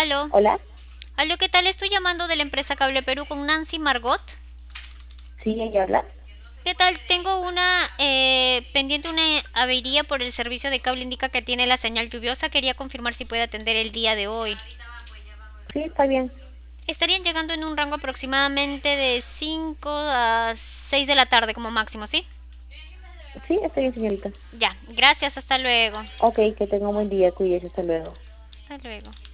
Aló, Hola, aló, ¿qué tal? Estoy llamando de la empresa Cable Perú con Nancy Margot. sí, ella habla. ¿Qué tal? Tengo una pendiente, una avería por el servicio de cable indica que tiene la señal lluviosa. Quería confirmar si puede atender el día de hoy. Sí, está bien. Estarían llegando en un rango aproximadamente de 5 a 6 de la tarde como máximo, ¿sí? Sí, está bien, señorita. Ya, gracias, hasta luego. Ok, que tenga un buen día, cuídese, hasta luego. Hasta luego.